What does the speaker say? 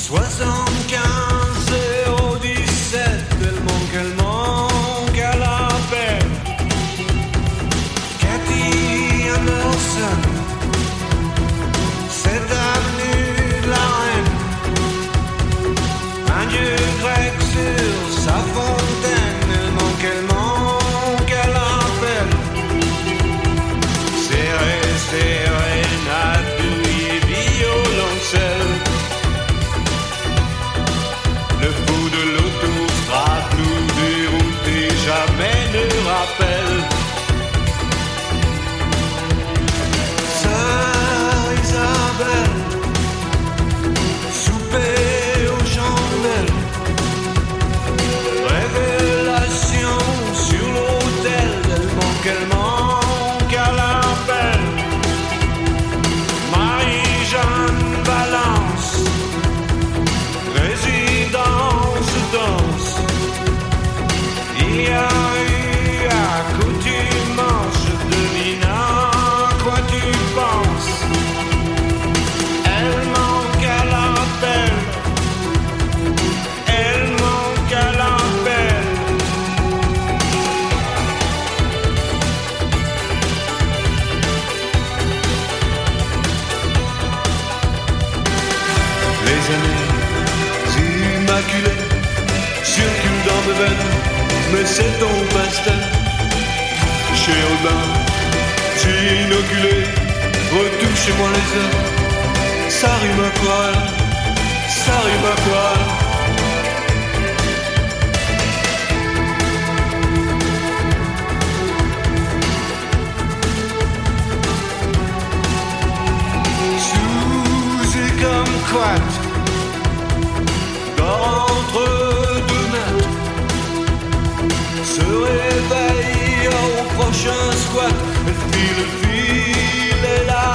017, elle manque à l'appel. Cathy Anderson, cette avenue de la Reine. Un dieu grec sur sa fontaine, elle manque à l'appel. Sérénade, douille, violoncelle. Le bout de l'autostrade nous déroute et jamais ne rappelle. Sœur Isabelle, souper aux chandelles. Révélation sur l'autel, elle manque à l'appel. Marie-Jeanne Balance, résidence danse. Il y a eu accoutumance, je devine à quoi tu penses. Elle manque à l'appel, elle manque à l'appel. Les années immaculées circulent dans mes veines, mais c'est ton pastel. Chez Aubin, j'ai inoculé, retouchez-moi les heures. Ça rime à quoi, ça rime à quoi? Sous et comme quat, dort entre deux nattes, se réveille au prochain squat. Elle file et la